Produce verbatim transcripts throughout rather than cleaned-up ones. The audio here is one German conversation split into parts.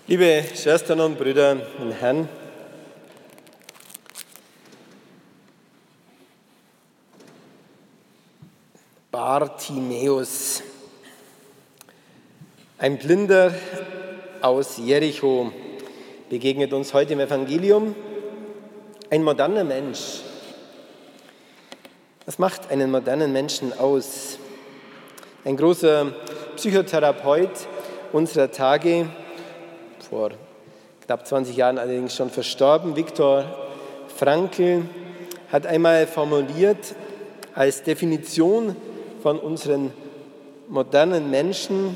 Liebe Schwestern und Brüder im Herrn, Bartimäus, ein Blinder aus Jericho, begegnet uns heute im Evangelium. Ein moderner Mensch. Was macht einen modernen Menschen aus? Ein großer Psychotherapeut unserer Tage, vor knapp zwanzig Jahren allerdings schon verstorben, Viktor Frankl, hat einmal formuliert als Definition von unseren modernen Menschen: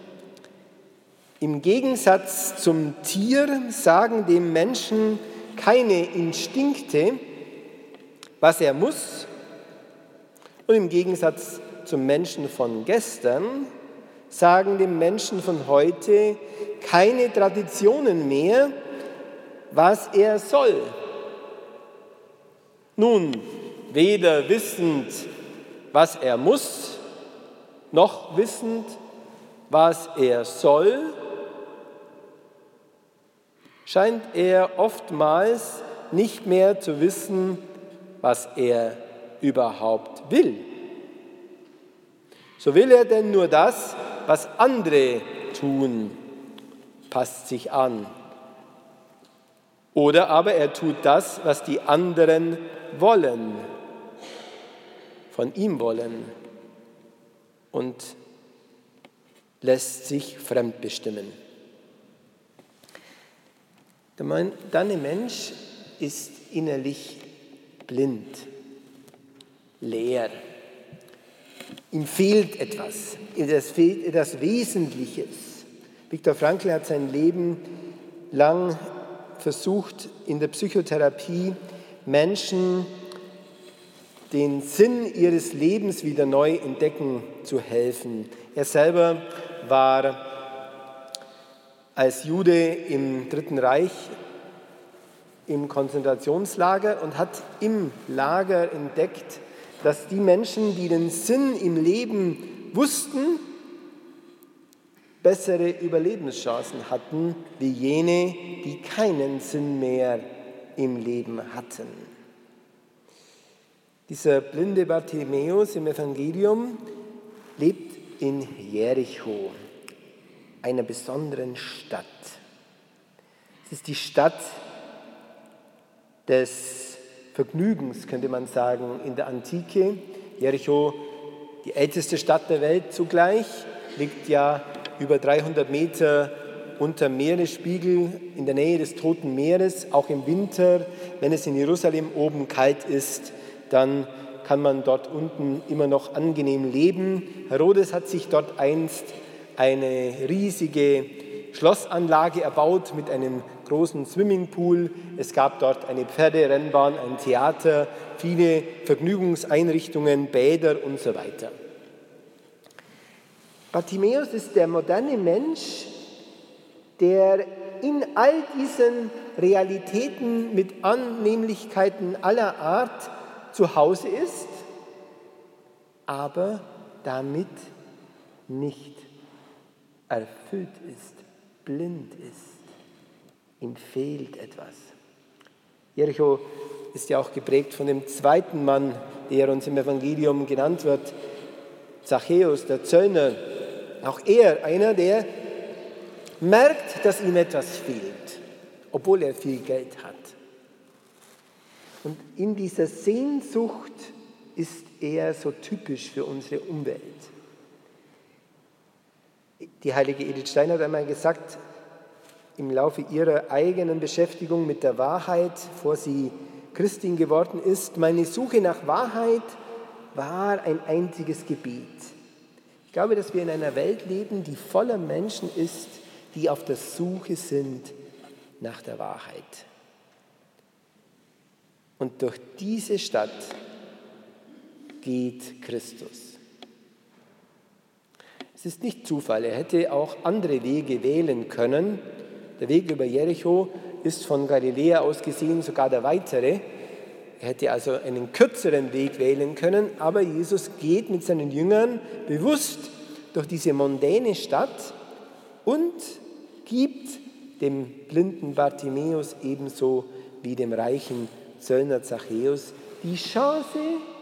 Im Gegensatz zum Tier sagen dem Menschen keine Instinkte, was er muss, und im Gegensatz zum Menschen von gestern sagen dem Menschen von heute keine Traditionen mehr, was er soll. Nun, weder wissend, was er muss, noch wissend, was er soll, scheint er oftmals nicht mehr zu wissen, was er überhaupt will. So will er denn nur das, was andere tun, passt sich an. Oder aber er tut das, was die anderen wollen, von ihm wollen, und lässt sich fremdbestimmen. Der moderne Mensch ist innerlich blind, leer. Ihm fehlt etwas, es fehlt etwas Wesentliches. Viktor Frankl hat sein Leben lang versucht, in der Psychotherapie Menschen den Sinn ihres Lebens wieder neu entdecken zu helfen. Er selber war als Jude im Dritten Reich im Konzentrationslager und hat im Lager entdeckt, dass die Menschen, die den Sinn im Leben wussten, bessere Überlebenschancen hatten, wie jene, die keinen Sinn mehr im Leben hatten. Dieser blinde Bartimäus im Evangelium lebt in Jericho, einer besonderen Stadt. Es ist die Stadt des Vergnügens, könnte man sagen, in der Antike. Jericho, die älteste Stadt der Welt zugleich, liegt ja über dreihundert Meter unter Meeresspiegel in der Nähe des Toten Meeres. Auch im Winter, wenn es in Jerusalem oben kalt ist, dann kann man dort unten immer noch angenehm leben. Herodes hat sich dort einst eine riesige Schlossanlage erbaut mit einem großen Swimmingpool. Es gab dort eine Pferderennbahn, ein Theater, viele Vergnügungseinrichtungen, Bäder und so weiter. Bartimäus ist der moderne Mensch, der in all diesen Realitäten mit Annehmlichkeiten aller Art zu Hause ist, aber damit nicht erfüllt ist, blind ist. Ihm fehlt etwas. Jericho ist ja auch geprägt von dem zweiten Mann, der uns im Evangelium genannt wird, Zachäus, der Zöllner. Auch er, einer, der merkt, dass ihm etwas fehlt, obwohl er viel Geld hat. Und in dieser Sehnsucht ist er so typisch für unsere Umwelt. Die heilige Edith Stein hat einmal gesagt, im Laufe ihrer eigenen Beschäftigung mit der Wahrheit, bevor sie Christin geworden ist, meine Suche nach Wahrheit war ein einziges Gebet. Ich glaube, dass wir in einer Welt leben, die voller Menschen ist, die auf der Suche sind nach der Wahrheit. Und durch diese Stadt geht Christus. Es ist nicht Zufall, er hätte auch andere Wege wählen können. Der Weg über Jericho ist von Galiläa aus gesehen sogar der weitere. Er hätte also einen kürzeren Weg wählen können, aber Jesus geht mit seinen Jüngern bewusst durch diese mondäne Stadt und gibt dem blinden Bartimäus ebenso wie dem reichen Zöllner Zachäus die Chance,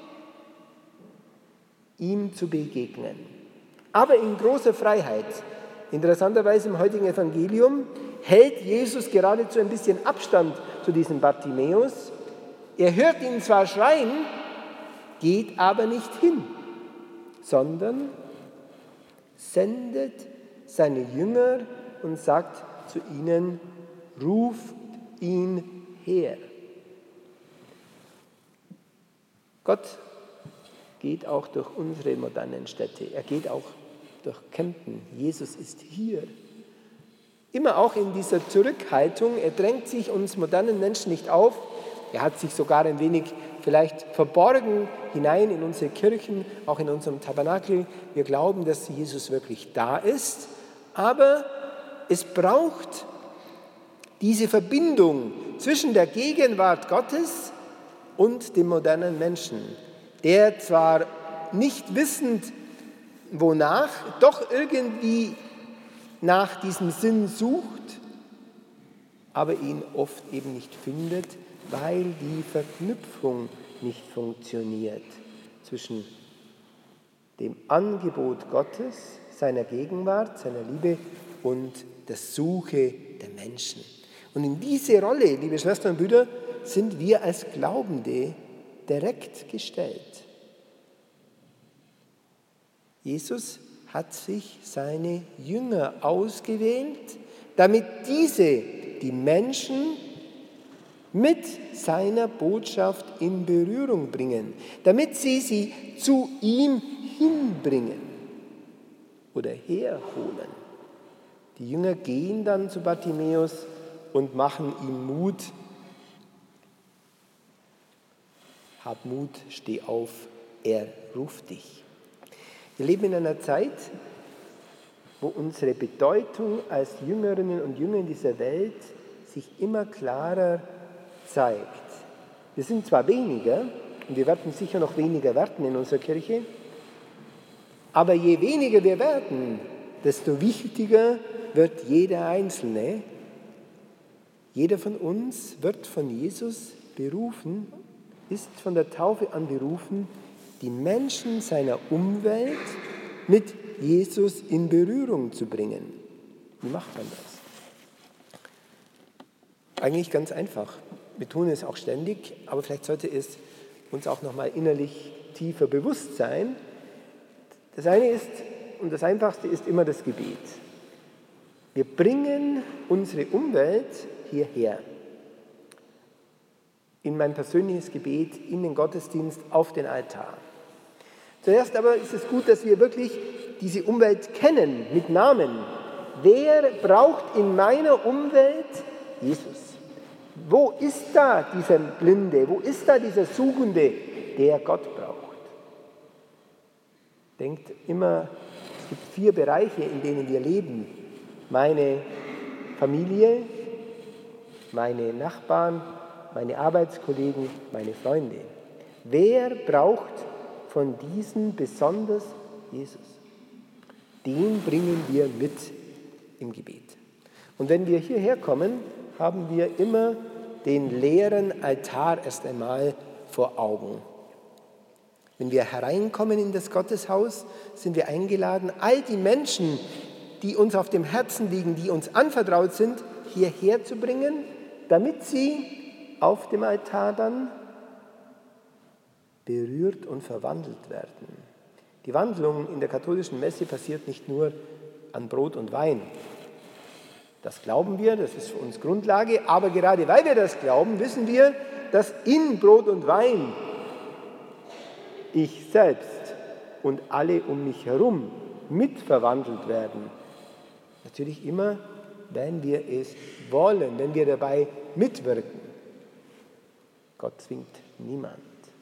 ihm zu begegnen. Aber in großer Freiheit. Interessanterweise im heutigen Evangelium hält Jesus geradezu ein bisschen Abstand zu diesem Bartimäus. Er hört ihn zwar schreien, geht aber nicht hin, sondern sendet seine Jünger und sagt zu ihnen, ruft ihn her. Gott geht auch durch unsere modernen Städte. Er geht auch durch Kempten. Jesus ist hier. Immer auch in dieser Zurückhaltung. Er drängt sich uns modernen Menschen nicht auf. Er hat sich sogar ein wenig vielleicht verborgen hinein in unsere Kirchen, auch in unserem Tabernakel. Wir glauben, dass Jesus wirklich da ist. Aber es braucht diese Verbindung zwischen der Gegenwart Gottes und dem modernen Menschen, der zwar nicht wissend wonach, doch irgendwie nach diesem Sinn sucht, aber ihn oft eben nicht findet, weil die Verknüpfung nicht funktioniert zwischen dem Angebot Gottes, seiner Gegenwart, seiner Liebe und der Suche der Menschen. Und in diese Rolle, liebe Schwestern und Brüder, sind wir als Glaubende direkt gestellt. Jesus hat sich seine Jünger ausgewählt, damit diese die Menschen mit seiner Botschaft in Berührung bringen, damit sie sie zu ihm hinbringen oder herholen. Die Jünger gehen dann zu Bartimäus und machen ihm Mut. Hab Mut, steh auf, er ruft dich. Wir leben in einer Zeit, wo unsere Bedeutung als Jüngerinnen und Jünger in dieser Welt sich immer klarer zeigt. Wir sind zwar weniger, und wir werden sicher noch weniger werden in unserer Kirche, aber je weniger wir werden, desto wichtiger wird jeder Einzelne. Jeder von uns wird von Jesus berufen, ist von der Taufe an berufen, die Menschen seiner Umwelt mit Jesus in Berührung zu bringen. Wie macht man das? Eigentlich ganz einfach. Wir tun es auch ständig, aber vielleicht sollte es uns auch nochmal innerlich tiefer bewusst sein. Das eine ist, und das Einfachste ist immer das Gebet. Wir bringen unsere Umwelt hierher. In mein persönliches Gebet, in den Gottesdienst, auf den Altar. Zuerst aber ist es gut, dass wir wirklich diese Umwelt kennen, mit Namen. Wer braucht in meiner Umwelt Jesus? Wo ist da dieser Blinde? Wo ist da dieser Suchende, der Gott braucht? Denkt immer, es gibt vier Bereiche, in denen wir leben. Meine Familie, meine Nachbarn, meine Arbeitskollegen, meine Freunde. Wer braucht von diesen besonders Jesus? Den bringen wir mit im Gebet. Und wenn wir hierher kommen, haben wir immer den leeren Altar erst einmal vor Augen. Wenn wir hereinkommen in das Gotteshaus, sind wir eingeladen, all die Menschen, die uns auf dem Herzen liegen, die uns anvertraut sind, hierher zu bringen, damit sie auf dem Altar dann berührt und verwandelt werden. Die Wandlung in der katholischen Messe passiert nicht nur an Brot und Wein. Das glauben wir, das ist für uns Grundlage, aber gerade weil wir das glauben, wissen wir, dass in Brot und Wein ich selbst und alle um mich herum mitverwandelt werden. Natürlich immer, wenn wir es wollen, wenn wir dabei mitwirken. Gott zwingt niemand.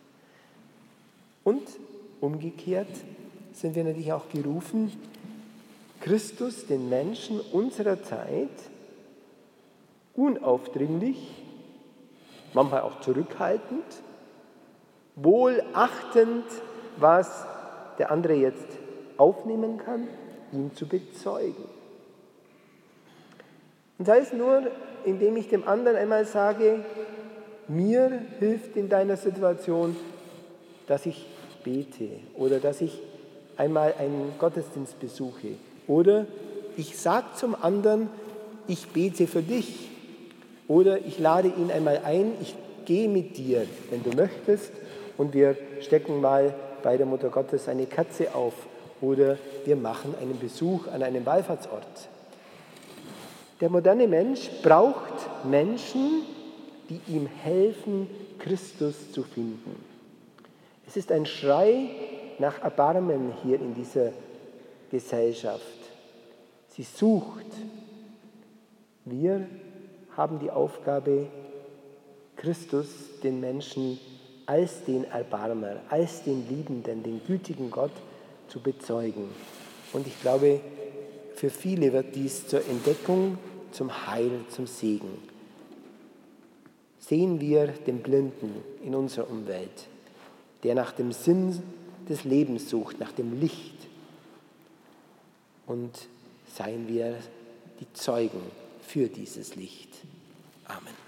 Und umgekehrt sind wir natürlich auch gerufen, Christus, den Menschen unserer Zeit, unaufdringlich, manchmal auch zurückhaltend, wohlachtend, was der andere jetzt aufnehmen kann, ihm zu bezeugen. Und sei es nur, indem ich dem anderen einmal sage, mir hilft in deiner Situation, dass ich bete oder dass ich einmal einen Gottesdienst besuche. Oder ich sage zum anderen, ich bete für dich. Oder ich lade ihn einmal ein, ich gehe mit dir, wenn du möchtest, und wir stecken mal bei der Mutter Gottes eine Kerze auf. Oder wir machen einen Besuch an einem Wallfahrtsort. Der moderne Mensch braucht Menschen, die ihm helfen, Christus zu finden. Es ist ein Schrei nach Erbarmen hier in dieser Gesellschaft. Sie sucht. Wir haben die Aufgabe, Christus, den Menschen, als den Erbarmer, als den Liebenden, den gütigen Gott zu bezeugen. Und ich glaube, für viele wird dies zur Entdeckung, zum Heil, zum Segen. Sehen wir den Blinden in unserer Umwelt, der nach dem Sinn des Lebens sucht, nach dem Licht. Und seien wir die Zeugen für dieses Licht. Amen.